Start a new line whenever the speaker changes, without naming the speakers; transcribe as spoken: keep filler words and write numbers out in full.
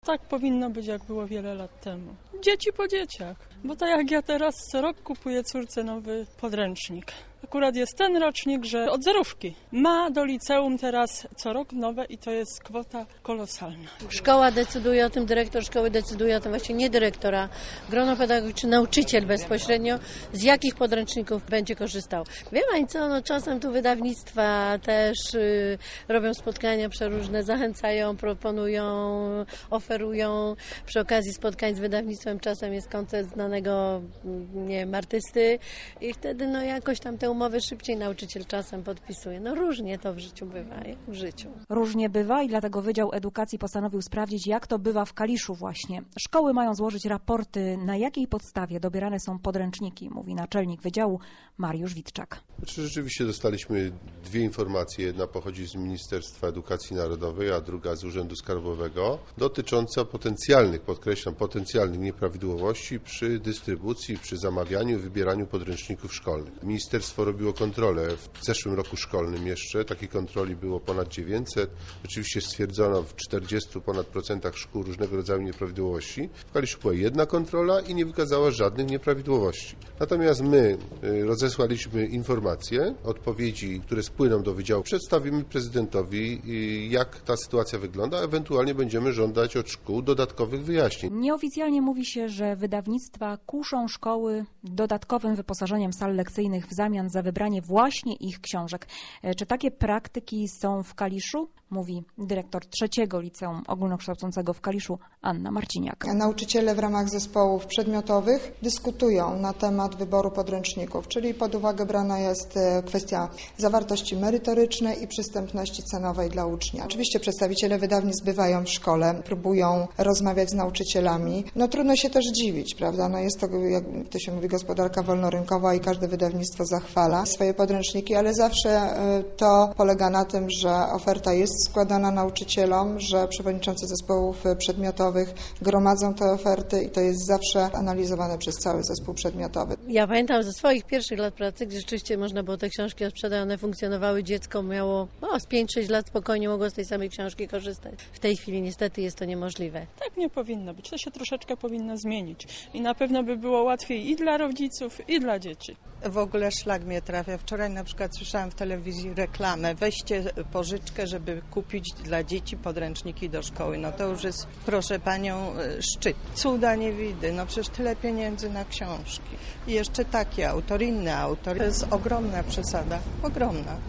Tak powinno być, jak było wiele lat temu. Dzieci po dzieciach, bo tak jak ja teraz co rok kupuję córce nowy podręcznik. Akurat jest ten rocznik, że od zerówki ma do liceum teraz co rok nowe i to jest kwota kolosalna.
Szkoła decyduje o tym, dyrektor szkoły decyduje o tym, właściwie nie dyrektora, grono pedagogiczne, nauczyciel bezpośrednio, z jakich podręczników będzie korzystał. Wie pani co, no czasem tu wydawnictwa też y, robią spotkania przeróżne, zachęcają, proponują, oferują. Przy okazji spotkań z wydawnictwem czasem jest koncert znanego, nie wiem, artysty i wtedy no jakoś tam te umowy szybciej nauczyciel czasem podpisuje. No różnie to w życiu bywa, jak w życiu.
Różnie bywa i dlatego Wydział Edukacji postanowił sprawdzić, jak to bywa w Kaliszu właśnie. Szkoły mają złożyć raporty, na jakiej podstawie dobierane są podręczniki, mówi naczelnik Wydziału Mariusz Witczak.
Znaczy, rzeczywiście dostaliśmy dwie informacje. Jedna pochodzi z Ministerstwa Edukacji Narodowej, a druga z Urzędu Skarbowego, dotycząca potencjalnych, podkreślam, potencjalnych nieprawidłowości przy dystrybucji, przy zamawianiu, wybieraniu podręczników szkolnych. Ministerstwo robiło kontrolę w zeszłym roku szkolnym jeszcze. Takich kontroli było ponad dziewięćset. Oczywiście stwierdzono w czterdziestu ponad procentach szkół różnego rodzaju nieprawidłowości. W Kaliszu była jedna kontrola i nie wykazała żadnych nieprawidłowości. Natomiast my rozesłaliśmy informacje, odpowiedzi, które spłyną do Wydziału. Przedstawimy prezydentowi, jak ta sytuacja wygląda, a ewentualnie będziemy żądać od szkół dodatkowych wyjaśnień.
Nieoficjalnie mówi się, że wydawnictwa kuszą szkoły dodatkowym wyposażeniem sal lekcyjnych w zamian za wybranie właśnie ich książek. Czy takie praktyki są w Kaliszu? Mówi dyrektor trzeciego liceum ogólnokształcącego w Kaliszu Anna Marciniak.
Nauczyciele w ramach zespołów przedmiotowych dyskutują na temat wyboru podręczników, czyli pod uwagę brana jest kwestia zawartości merytorycznej i przystępności cenowej dla ucznia. Oczywiście przedstawiciele wydawnictw bywają w szkole, próbują rozmawiać z nauczycielami. No trudno się też dziwić, prawda? No jest to, jak to się mówi, gospodarka wolnorynkowa i każde wydawnictwo zachwala swoje podręczniki, ale zawsze to polega na tym, że oferta jest składana nauczycielom, że przewodniczący zespołów przedmiotowych gromadzą te oferty i to jest zawsze analizowane przez cały zespół przedmiotowy.
Ja pamiętam ze swoich pierwszych lat pracy, gdzie rzeczywiście można było te książki odsprzedać, one funkcjonowały, dziecko miało no, z pięć sześć lat spokojnie mogło z tej samej książki korzystać. W tej chwili niestety jest to niemożliwe.
Tak nie powinno być, to się troszeczkę powinno zmienić i na pewno by było łatwiej i dla rodziców, i dla dzieci.
W ogóle szlak mnie trafia. Wczoraj na przykład słyszałam w telewizji reklamę, weźcie pożyczkę, żeby kupić dla dzieci podręczniki do szkoły. No to już jest, proszę panią, szczyt. Cuda nie widy, no przecież tyle pieniędzy na książki. I jeszcze taki autor, inny autor. To jest ogromna przesada, ogromna.